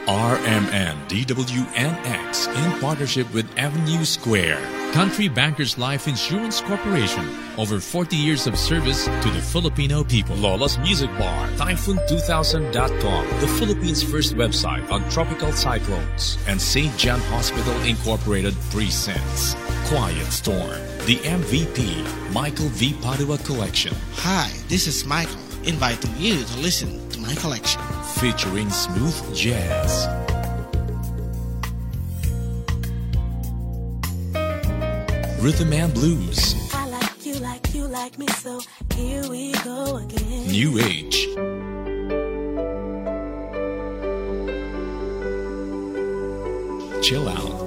RMN DWNX in partnership with Avenue Square. Country Bankers Life Insurance Corporation. Over 40 years of service to the Filipino people. Lola's Music Bar. Typhoon2000.com. The Philippines' first website on tropical cyclones. And St. John Hospital Incorporated presents Quiet Storm. The MVP, Michael V. Padua Collection. Hi, this is Michael, inviting you to listen to my collection. Featuring smooth jazz. Rhythm and blues. I like you like me, so here we go again. New age. Chill out.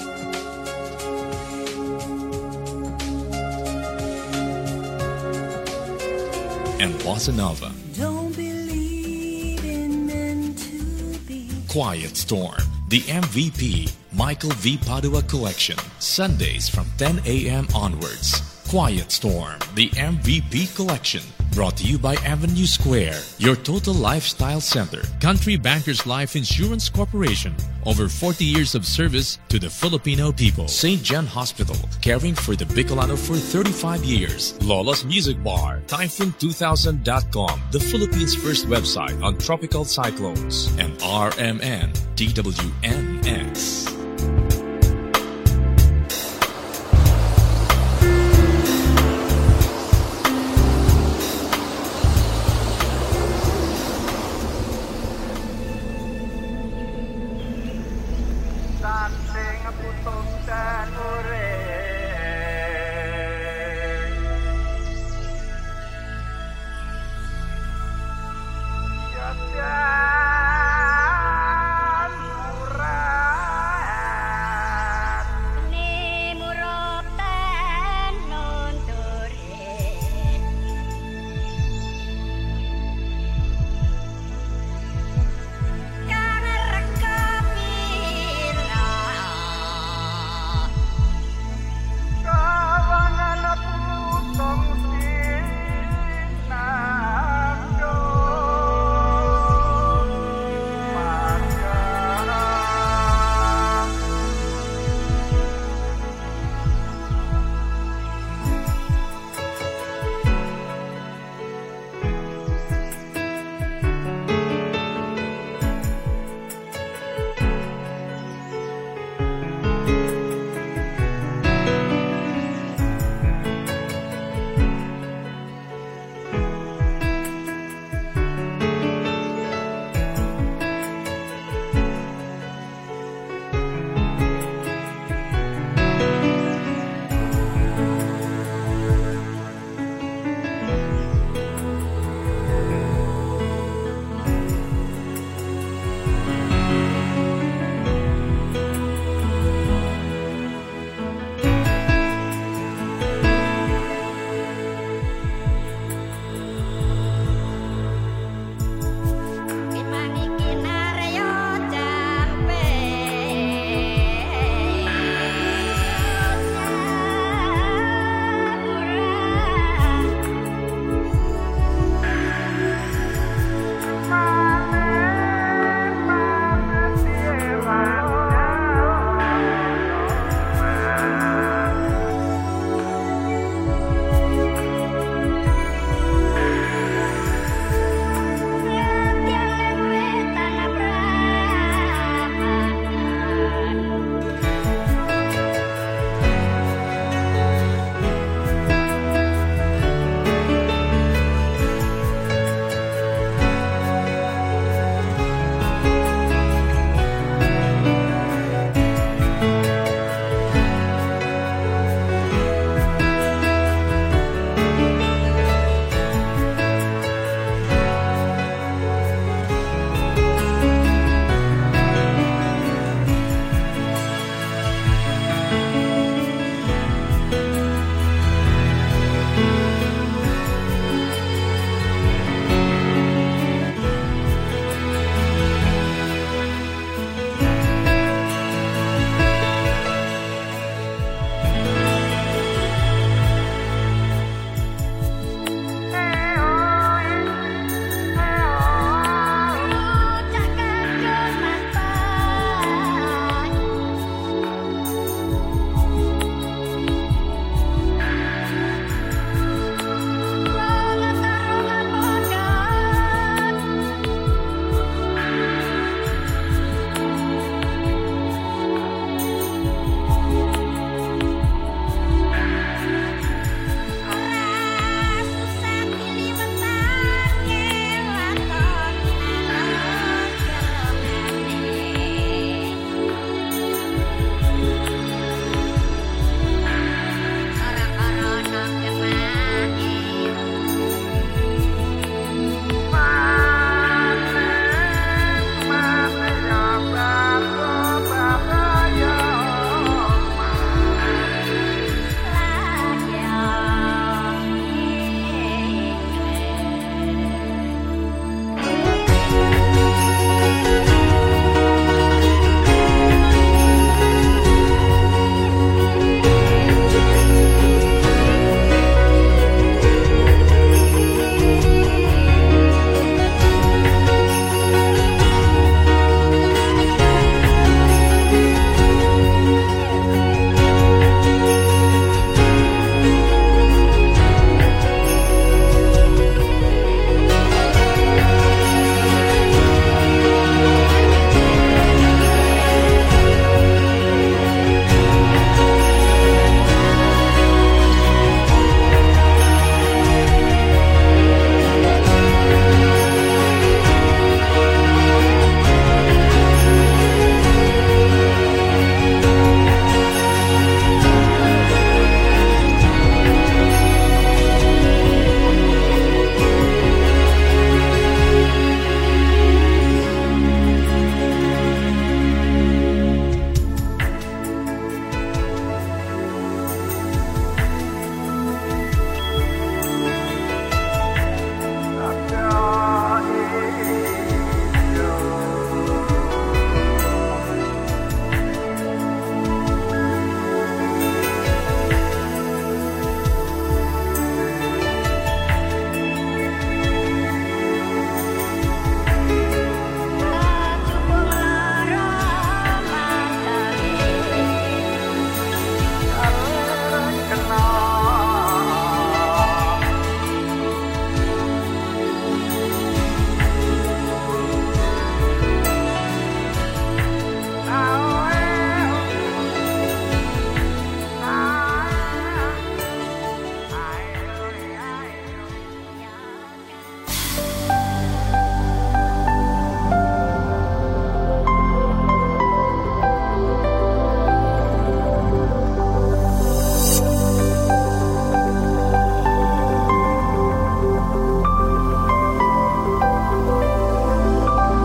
And bossa nova. Don't believe in men to be. Quiet Storm. The MVP, Michael V. Padua Collection. Sundays from 10 a.m. onwards. Quiet Storm. The MVP Collection. Brought to you by Avenue Square, your total lifestyle center. Country Bankers Life Insurance Corporation. Over 40 years of service to the Filipino people. St. John Hospital, caring for the Bicolano for 35 years. Lola's Music Bar. Typhoon2000.com, the Philippines' first website on tropical cyclones. And RMN DWNX.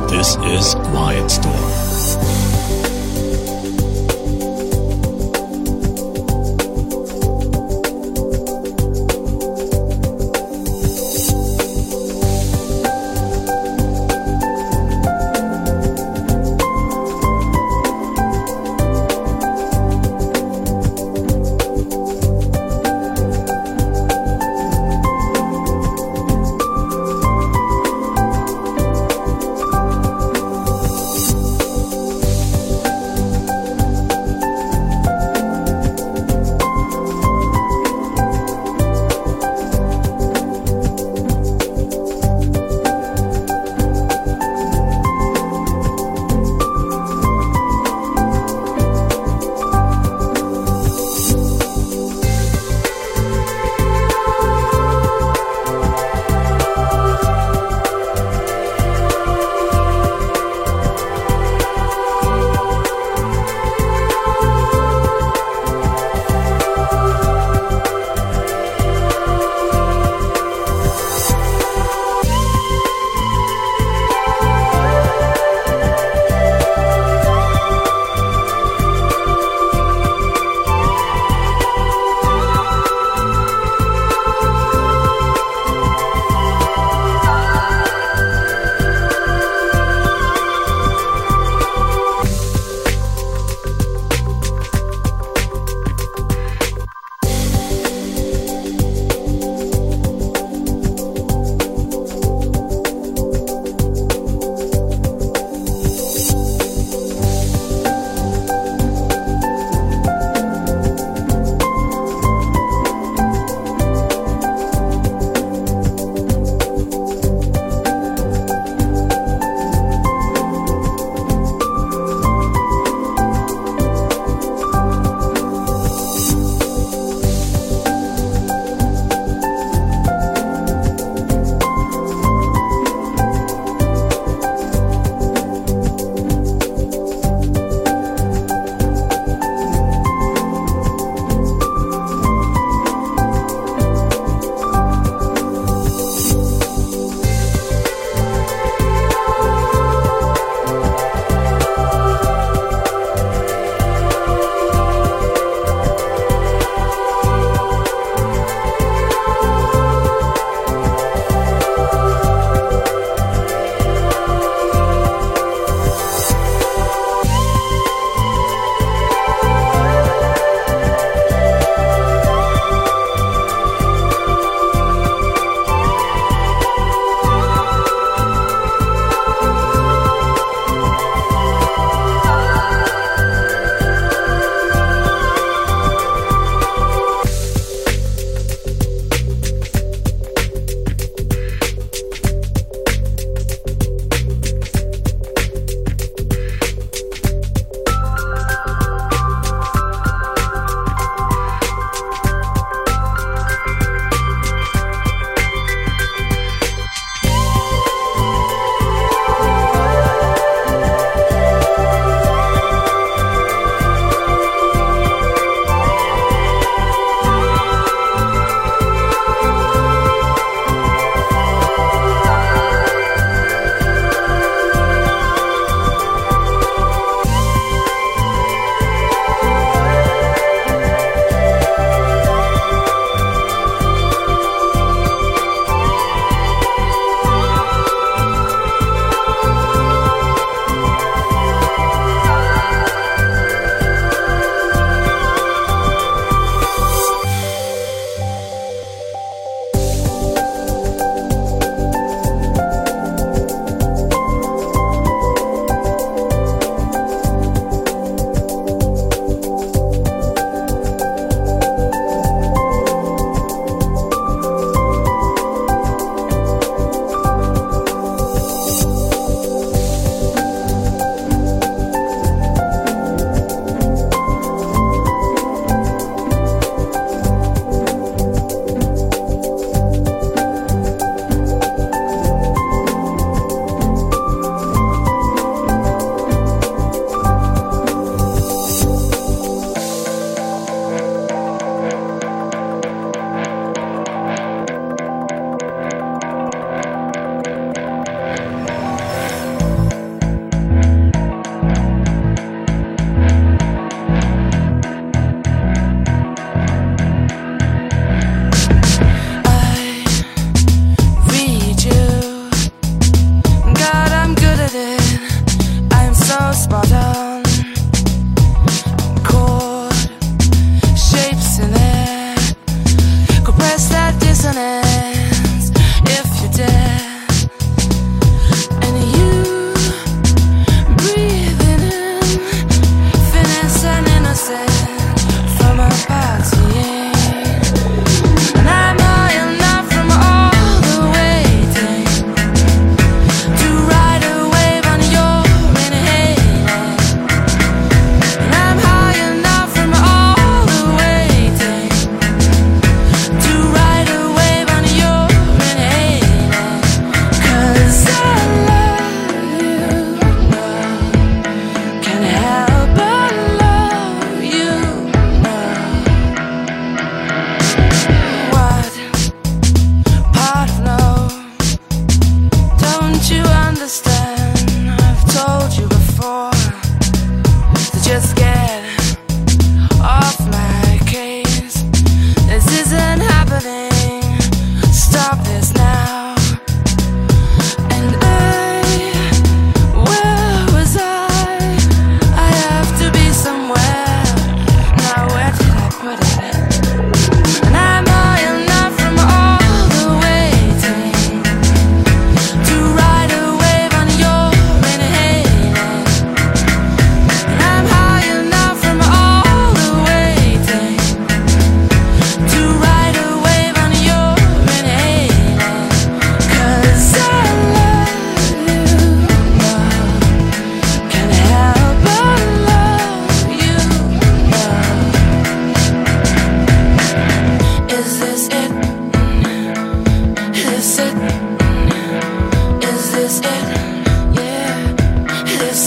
This is Quiet Storm.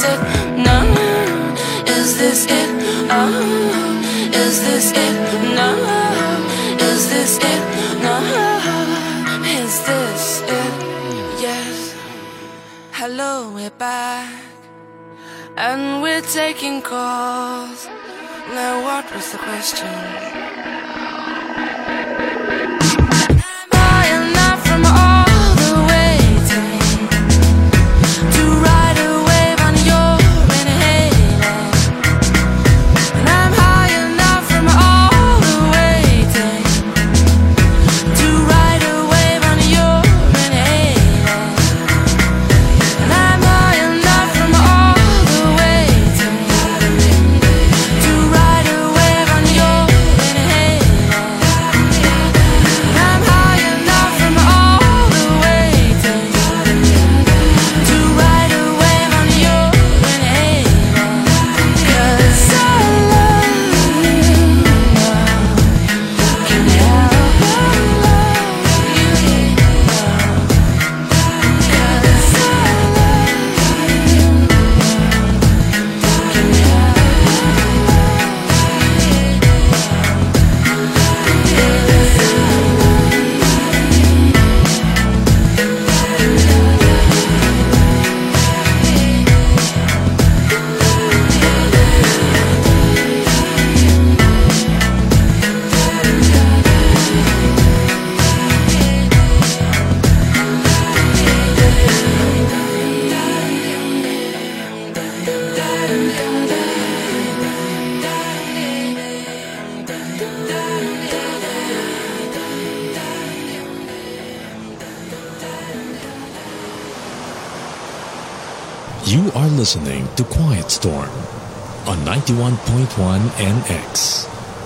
this it? No. Is this it? Oh. Is this it? No. Is this it? No. Is this it? Yes. Hello, we're back. And we're taking calls. Now what was the question? You are listening to Quiet Storm on 91.1 NX.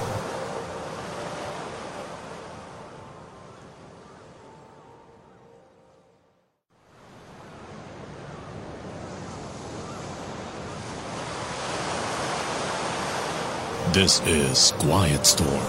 This is Quiet Storm.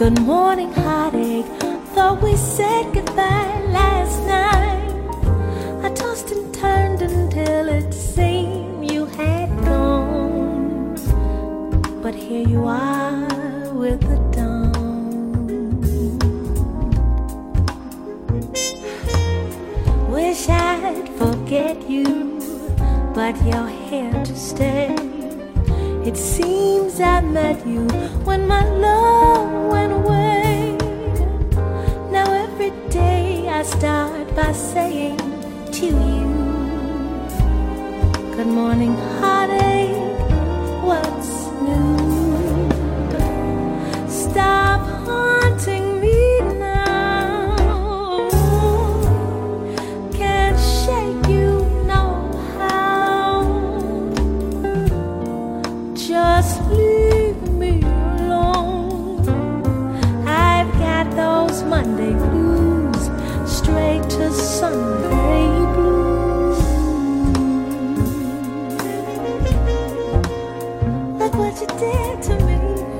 Good morning, heartache. Thought we said goodbye last night. I tossed and turned until it seemed you had gone. But here you are with the dawn. Wish I'd forget you, but you're here to stay. It seems I met you when my love went away. Now every day I start by saying to you, good morning, heartache, what's new? Stop haunting me now. Can't shake you, no how. Just leave me alone. I've got those Monday blues, straight to Sunday blues. Look what you did to me.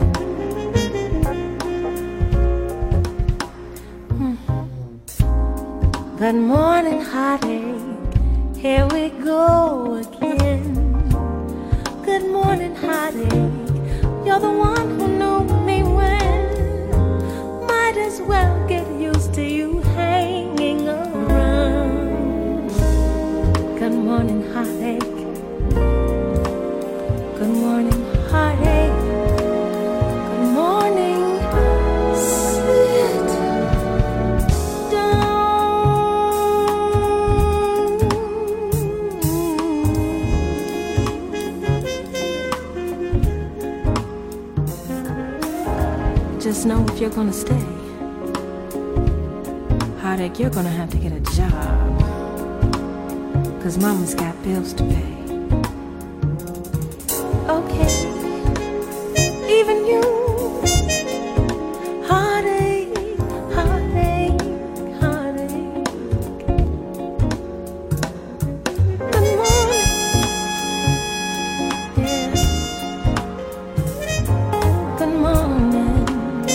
Good morning, heartache. Here we go again. Good morning, heartache. You're the one who knew me when. Might as well get used to you hanging around. Good morning, heartache. Good morning, heartache. Good morning, sit down. Just know if you're gonna stay, heartache, you're gonna have to get a job. 'Cause mama's got bills to pay. Okay, even you, heartache, heartache, heartache. Good morning, yeah. Good morning.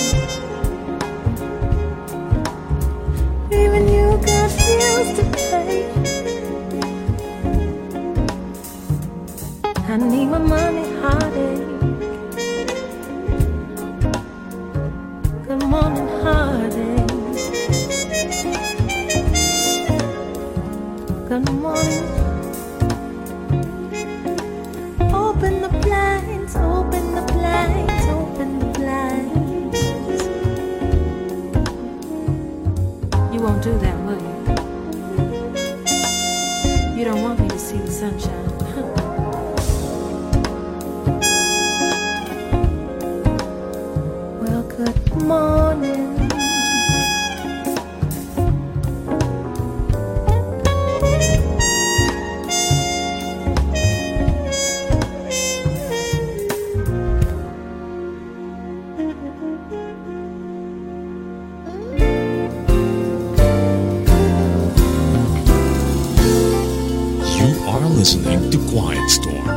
Even you got bills to pay. I need my money, heartache. Good morning, heartache. Good morning. Open the blinds, open the blinds, open the blinds. You won't do that, will you? You don't want me to see the sunshine, huh? Well, good morning. You are listening to Quiet Storm.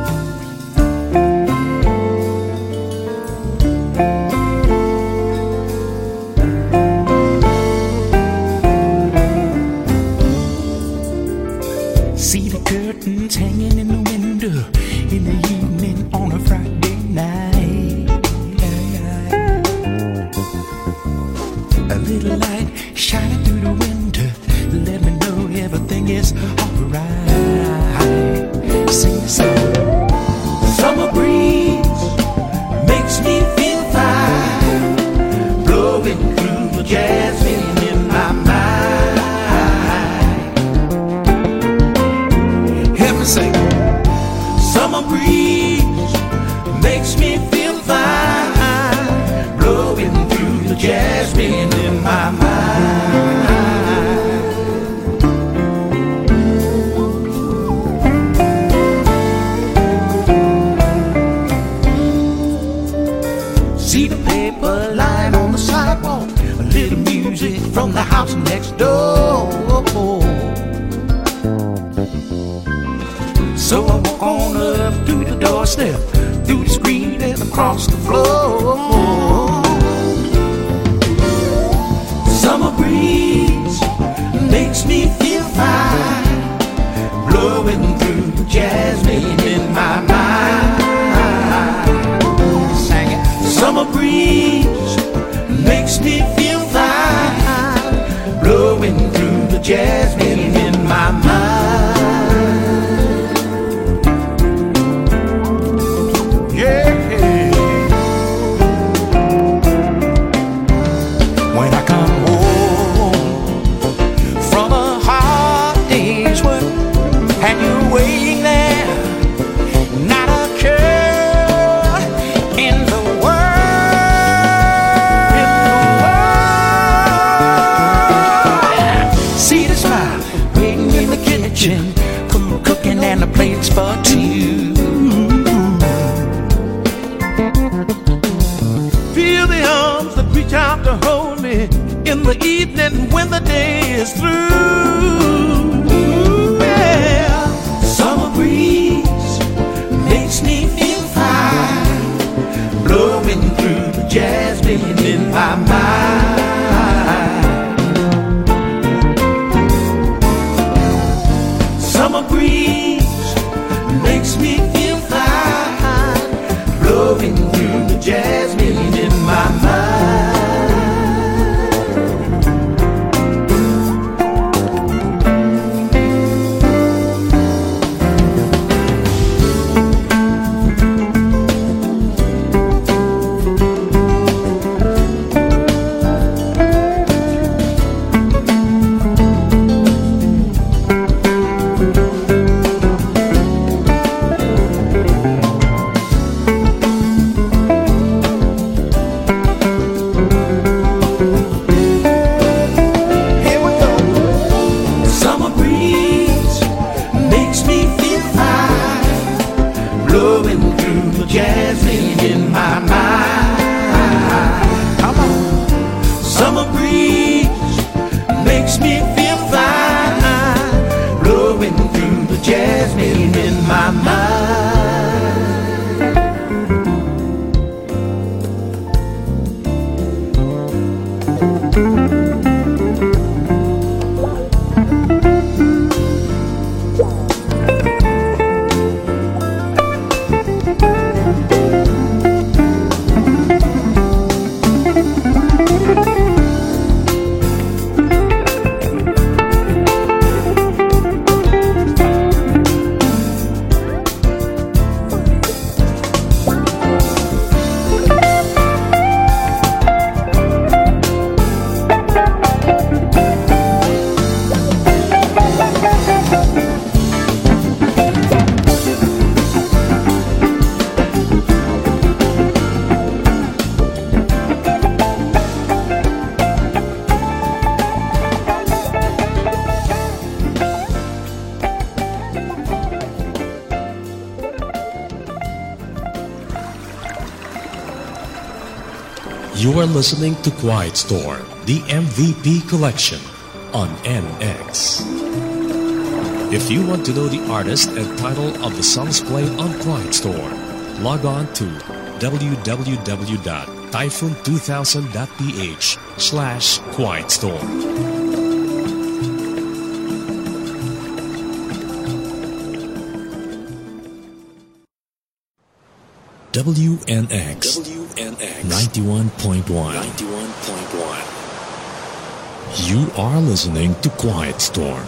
See the curtains hanging in the window in the evening on a Friday night. A little light shining through the window, let me know everything is alright. Sing a song. Summer breeze makes me feel fine, blowing through the jasmine in my mind. Help me sing. Summer breeze makes me feel fine, blowing through the jasmine in my mind. See the paper lying on the sidewalk, a little music from the house next door. So I walk on up to the doorstep, through the screen and across the floor. breeze makes me feel fine, blowing through the jasmine in my mind. Yeah. When I come home from a hard day's work and you're waiting there, not a care in the world. See the smile waiting in the kitchen, cooking and the plates for two. Feel the arms that reach out to hold me in the evening when the day is through. Yeah. Summer breeze makes me feel fine, blowing through the jasmine in my mind. Summer breeze makes me feel fine, blowing through the jasmine in my mind. You are listening to Quiet Storm, the MVP collection on NX. If you want to know the artist and title of the songs played on Quiet Storm, log on to www.typhoon2000.ph/quietstorm. WNX 91.1. You are listening to Quiet Storm.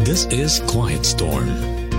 This is Quiet Storm.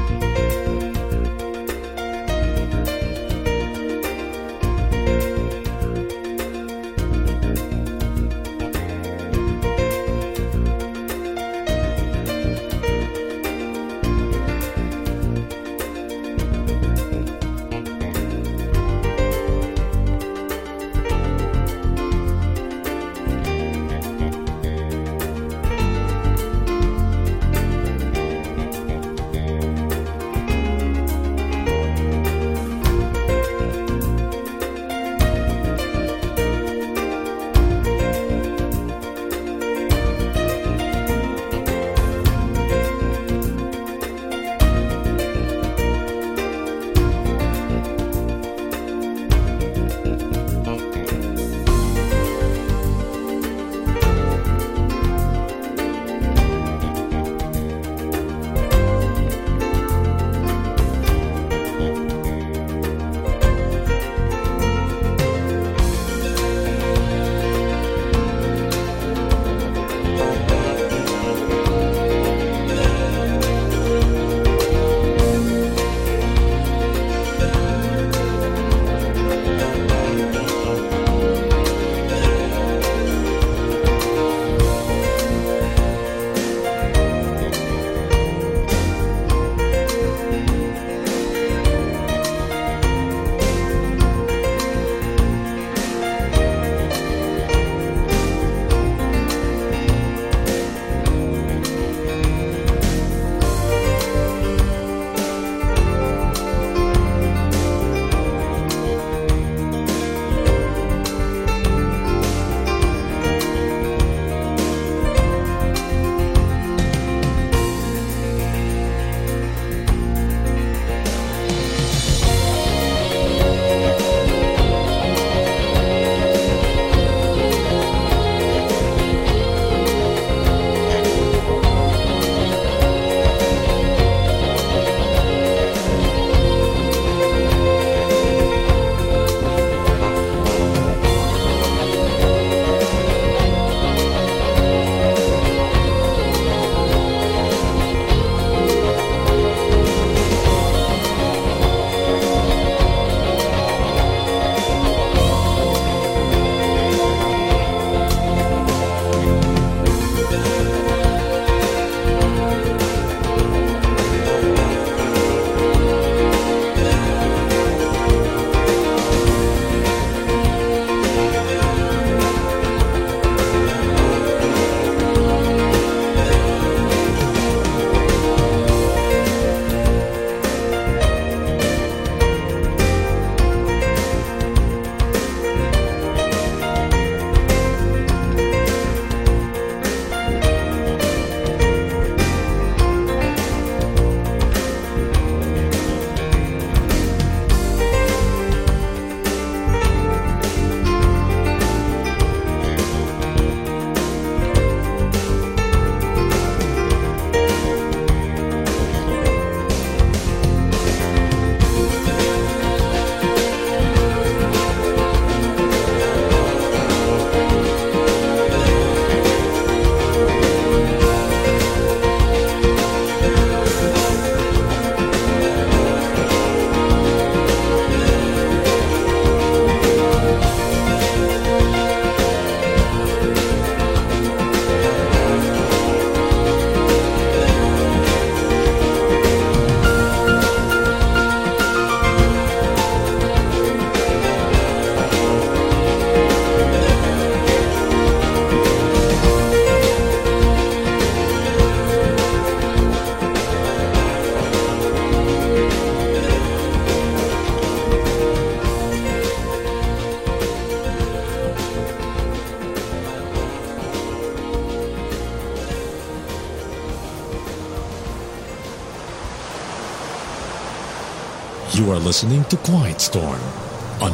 You are listening to Quiet Storm on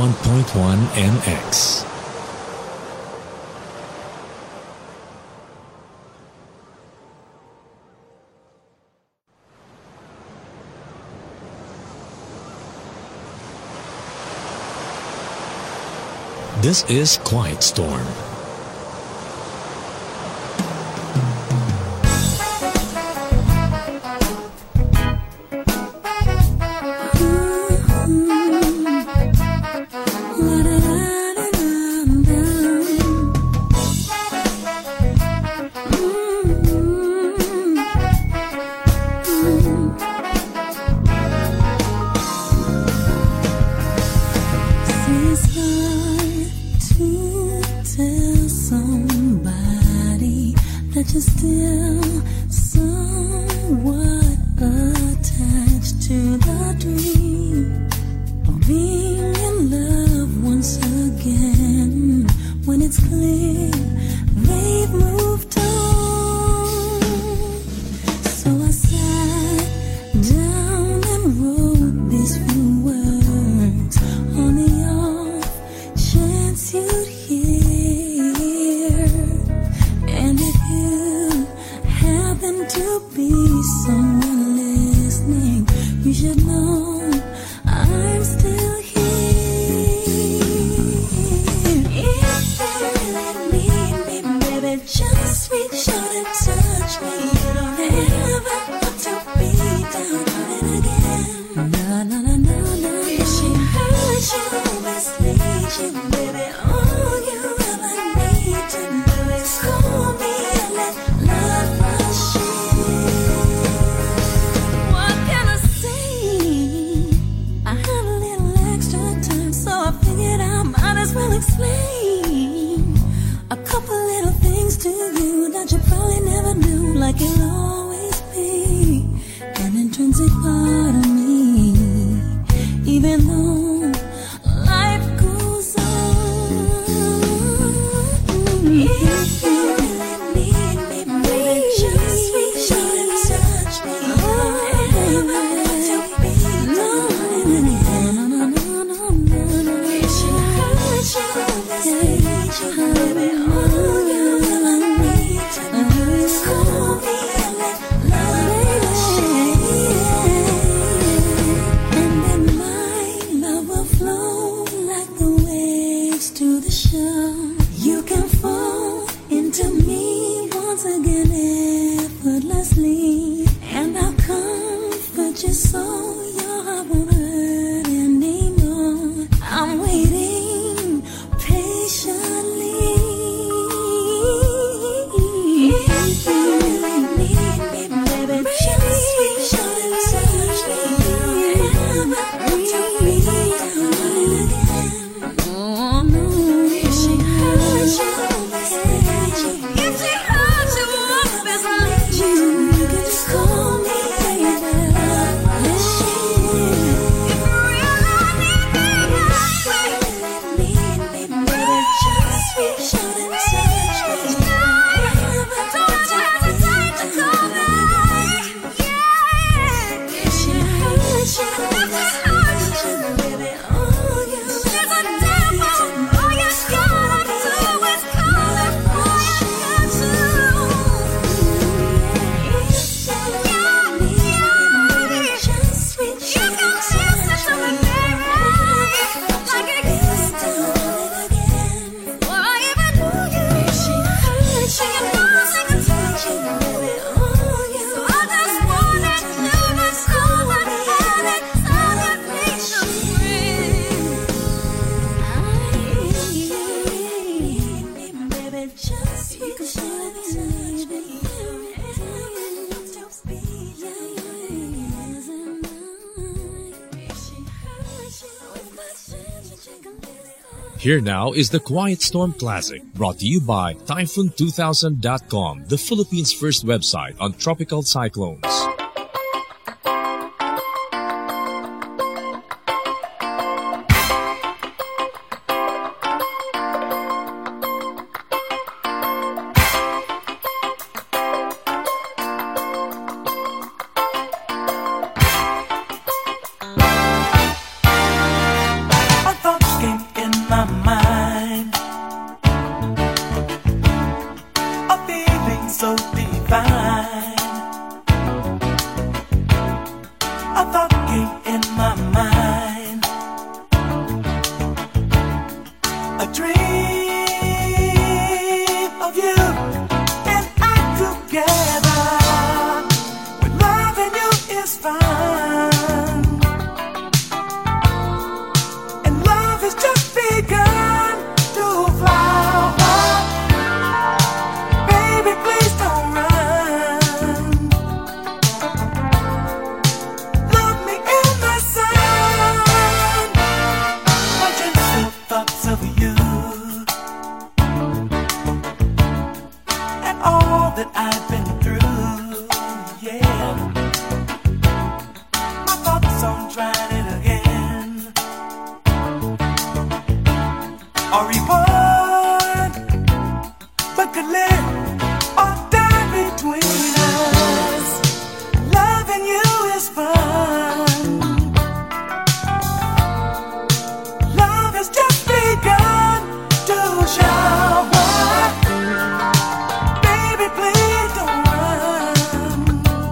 91.1 NX. This is Quiet Storm. that you're still somewhat attached to the dream of being in love once again. When it's clear they've moved on, so I sat down and wrote these few words on the off chance you'd hear. And if you happen to be someone listening, you should know I'm still here. If you really need me, baby, just reach out and touch me. You don't ever have to be down on it again. No, no, no, no, no. If she hurt you, best leave you, baby. All you ever need to do is call me and let love rush in. What can I say? I had a little extra time, so I figured I might as well explain a couple little things to you that you probably never knew, like you'll always be an intrinsic part of me, even though life goes on. If you really need me, baby, just reach out and touch me. Never have to be alone again. No, no, no, no, no, no. If she hurt you, let's leave you, baby. All you ever need to do is call me and let love shine. And then my love will flow like the waves to the shore. You can fall into me once again effortlessly, and I'll comfort you so your heart won't hurt anymore. I'm waiting patiently. If you really need me, baby, just reach out and touch me. Never have to be down on it again. Oh no. If she hurt you, best leave you. If she hurt you, best leave you. You can just call me, baby. Let's share. If you really need me, baby, just reach out and touch me. Never don't hesitate to call me. Yeah. If she hurt you, best leave you, baby. Oh, you there's a devil. All you gotta do is call it for you to. Just reach out and touch me. Like it used to again. Before I even knew you. If she hurt you, touch you, baby. Oh, you so I just wanted you to call me and it started me to breathe. Baby, just reach out and touch me. Here now is the Quiet Storm Classic, brought to you by Typhoon2000.com, the Philippines' first website on tropical cyclones. A thought came in my mind, a feeling so divine. A thought came in my mind, a dream of you and I together. With loving you is fine, and love has just begun to flower. Baby, please don't run. Love me in the sun. My gentle thoughts of you and all that I've been through, yeah. My thoughts on trying it again, or reborn, but could live or die between us. Loving you is fun. Love has just begun to shower. Baby, please don't run.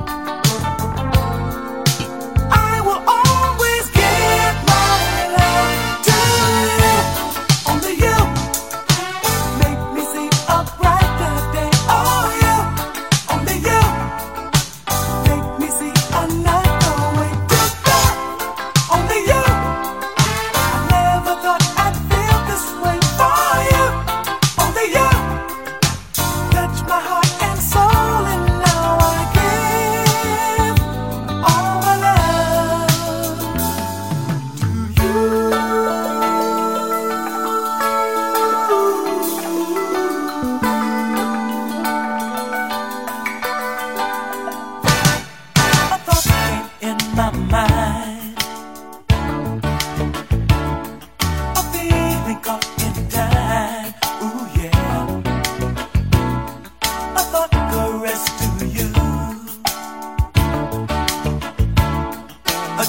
I will always give my love to you. Only you make me see a brighter day. Oh, you, only you make me see another way to go. Only you. I never thought I'd feel this way for you. Only you touch my heart and soul, and now I give all my love to you. A thought came in my mind, a feeling caught in time. Ooh, yeah. A thought caressed to you, a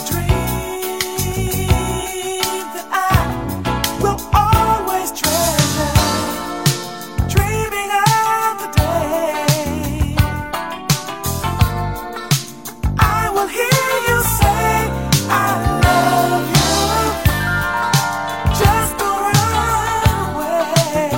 dream that I will always treasure, dreaming of the day I will hear you say I love you. Just don't run away.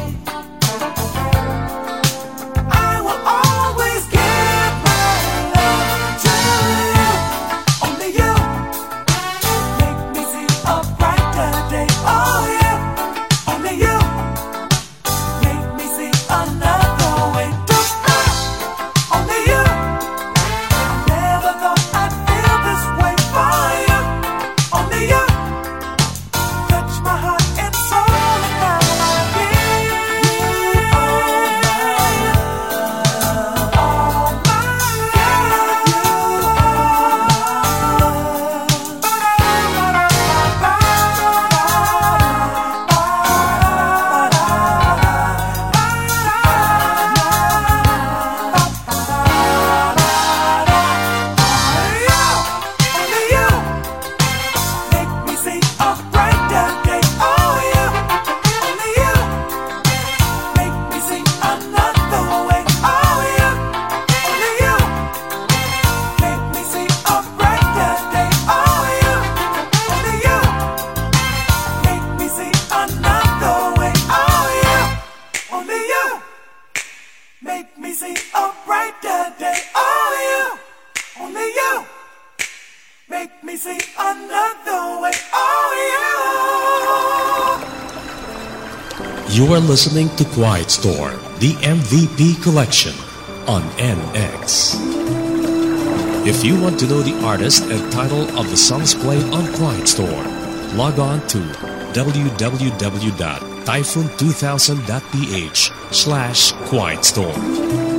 I will always give my love to you. Only you make me see a brighter day. Oh, yeah. Only you make me see another way to start. Only you. Never thought I'd feel this way for you. Only you touch my heart and soul, and now I give all my Only you make me see a brighter day. Oh, you, only you make me see another way. Oh, you, only you make me see a brighter day. Oh, you, only you make me see another way. Oh, you, only you make me see a brighter day. Oh, you, only you make me see another way. Oh, you. You are listening to Quiet Storm, the MVP collection on NX. If you want to know the artist and title of the songs played on Quiet Storm, log on to www.typhoon2000.ph/quietstorm.